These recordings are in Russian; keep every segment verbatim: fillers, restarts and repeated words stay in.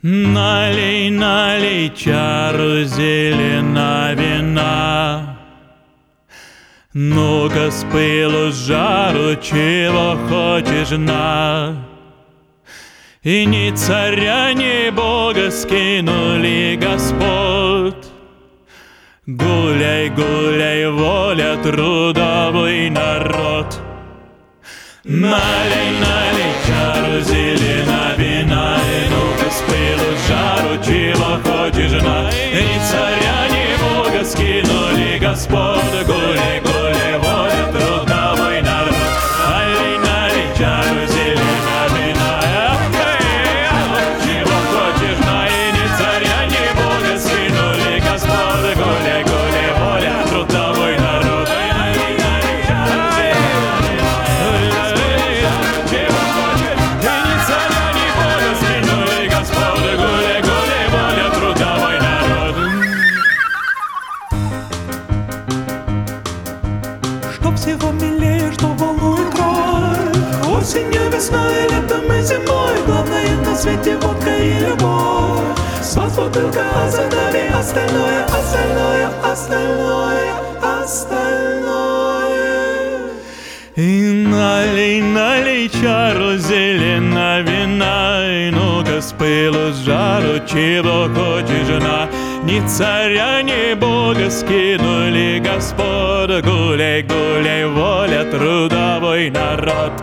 Налей, налей чару зелена вина. Ну-ка с пылу с жару, чего хочешь на. И ни царя, ни бога скинули Господь. Гуляй, гуляй, воля, трудовой народ. Налей, налей чару зелена вина. И ну-ка с пылу с жару, чего хочешь на. И ни царя, ни бога скинули Господь. Гуляй, гуляй, воля, трудовой народ. Налей, налей чару зелена вина. Чего хочешь на. И ни царя, ни бога скинули Господь. Гуляй, гуляй, воля, трудовой народ. Налей, налей чару зелена вина. Чего хочешь, и ни царя, ни бога скинули Господь. Гуляй, гуляй, воля, трудовой народ. Что всего милее, что волнует кровь. Осенью, весной, летом и зимой. Главное на свете водка и любовь. Спас бутылка, а за нами остальное, остальное, остальное, остальное. И налей, налей чару зелена вина. И ну-ка с пылу с жару, чего хочешь на. Ни царя, ни бога скинули Господь. Гуляй, гуляй, воля, трудовой народ.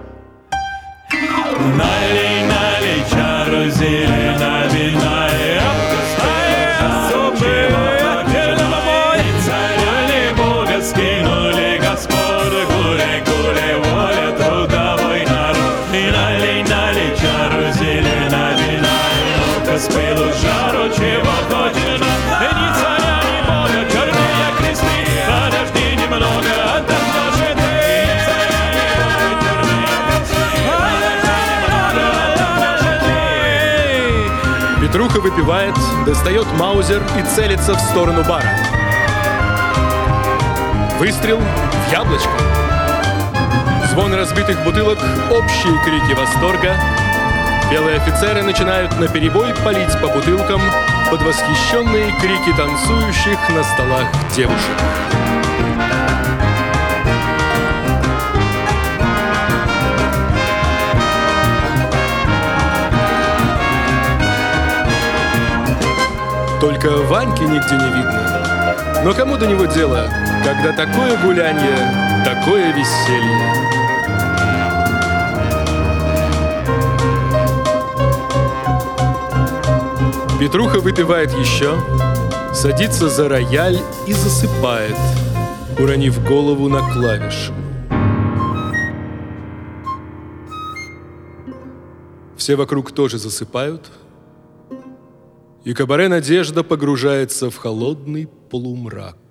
Налей, налей чару зелена вина. И ну-ка с пылу с жару, чего хочешь на. Ни царя, ни бога скинули Господь. Гуляй, гуляй, воля, трудовой народ. И налей, налей чару зелена вина. И ну-ка с пылу с жару, чего хочешь на. Ни царя, ни бога, черные кресты. Подожди немного, отдам наши ты. Ни царя, ни бога, черные кресты. Подожди немного, отдам наши ты. Петруха выпивает, достает маузер и целится в сторону бара. Выстрел в яблочко. Звон разбитых бутылок, общие крики восторга. Белые офицеры начинают наперебой палить по бутылкам под восхищенные крики танцующих на столах девушек. Только Ваньки нигде не видно. Но кому до него дело, когда такое гулянье, такое веселье? Петруха выпивает еще, садится за рояль и засыпает, уронив голову на клавишу. Все вокруг тоже засыпают, и кабаре «Надежда» погружается в холодный полумрак.